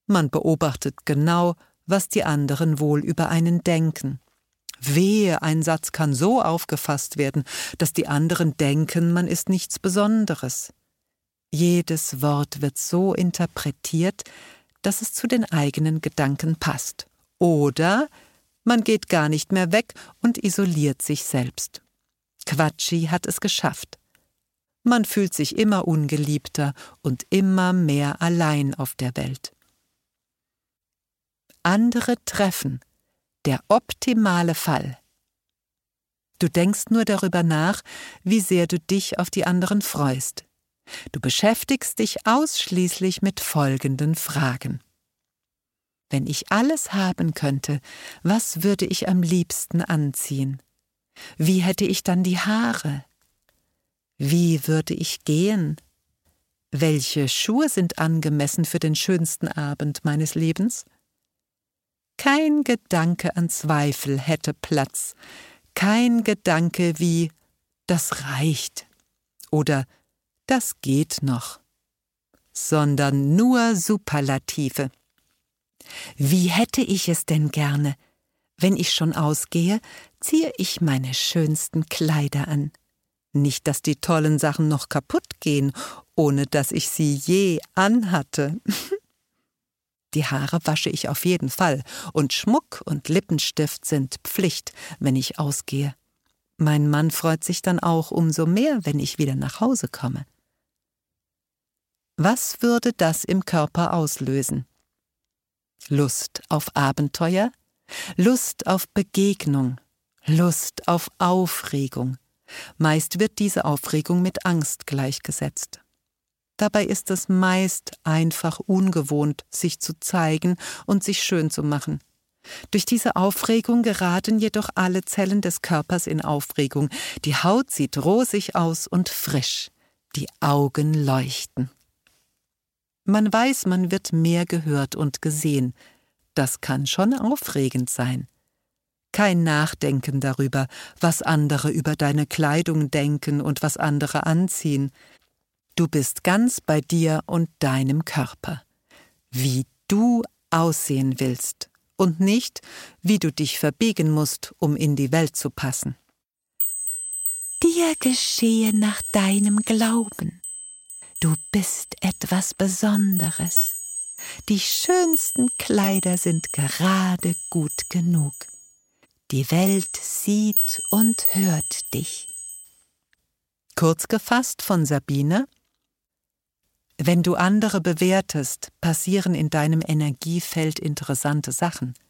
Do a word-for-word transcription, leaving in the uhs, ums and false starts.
Man beobachtet genau, was die anderen wohl über einen denken. Wehe, ein Satz kann so aufgefasst werden, dass die anderen denken, man ist nichts Besonderes. Jedes Wort wird so interpretiert, dass es zu den eigenen Gedanken passt. Oder man geht gar nicht mehr weg und isoliert sich selbst. Quatschi hat es geschafft. Man fühlt sich immer ungeliebter und immer mehr allein auf der Welt. Andere treffen. Der optimale Fall. Du denkst nur darüber nach, wie sehr du dich auf die anderen freust. Du beschäftigst dich ausschließlich mit folgenden Fragen. Wenn ich alles haben könnte, was würde ich am liebsten anziehen? Wie hätte ich dann die Haare? Wie würde ich gehen? Welche Schuhe sind angemessen für den schönsten Abend meines Lebens? Kein Gedanke an Zweifel hätte Platz, kein Gedanke wie »das reicht« oder »das geht noch«, sondern nur Superlative. Wie hätte ich es denn gerne? Wenn ich schon ausgehe, ziehe ich meine schönsten Kleider an. Nicht, dass die tollen Sachen noch kaputt gehen, ohne dass ich sie je anhatte. Die Haare wasche ich auf jeden Fall und Schmuck und Lippenstift sind Pflicht, wenn ich ausgehe. Mein Mann freut sich dann auch umso mehr, wenn ich wieder nach Hause komme. Was würde das im Körper auslösen? Lust auf Abenteuer, Lust auf Begegnung, Lust auf Aufregung. Meist wird diese Aufregung mit Angst gleichgesetzt. Dabei ist es meist einfach ungewohnt, sich zu zeigen und sich schön zu machen. Durch diese Aufregung geraten jedoch alle Zellen des Körpers in Aufregung. Die Haut sieht rosig aus und frisch. Die Augen leuchten. Man weiß, man wird mehr gehört und gesehen. Das kann schon aufregend sein. Kein Nachdenken darüber, was andere über deine Kleidung denken und was andere anziehen. Du bist ganz bei dir und deinem Körper, wie du aussehen willst und nicht, wie du dich verbiegen musst, um in die Welt zu passen. Dir geschehe nach deinem Glauben. Du bist etwas Besonderes. Die schönsten Kleider sind gerade gut genug. Die Welt sieht und hört dich. Kurz gefasst von Sabine: Wenn du andere bewertest, passieren in deinem Energiefeld interessante Sachen.